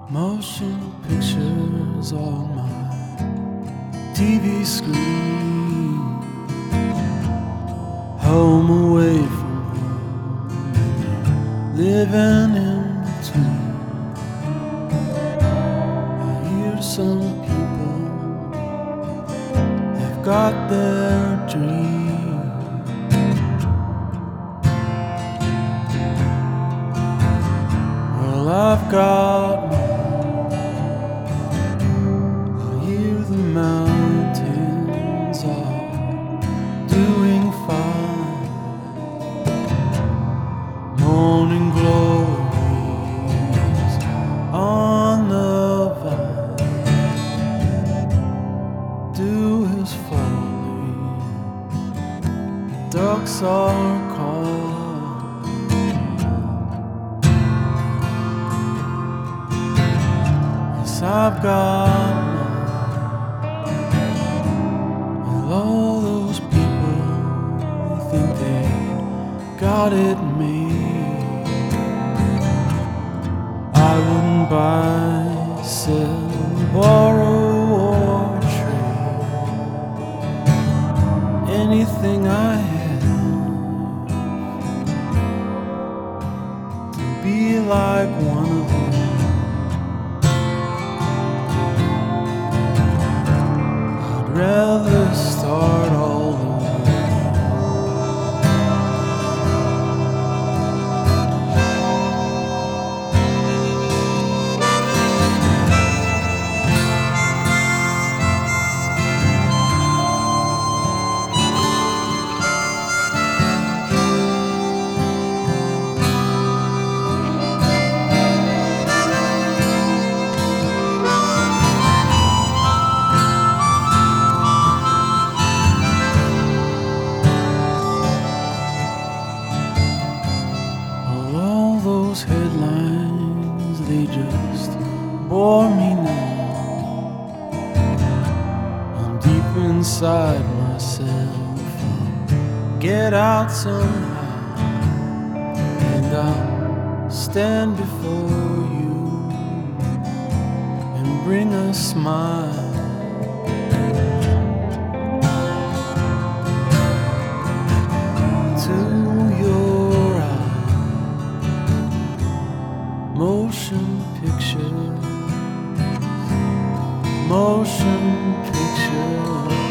Motion pictures on my TV screen. Home away from home, living in between. I hear some people have got their dream. Well, I've got mine. The mountains are doing fine. Morning glories on the vine. Dew is falling, ducks are calling. Yes, I've got all those people think they got it made. I wouldn't buy, sell, borrow or trade anything I had to be like one of them. I'd rather start all over. Those headlines, they just bore me now. I'm deep inside myself, I'll get out somehow, and I'll stand before you and bring a smile to your motion pictures, motion pictures.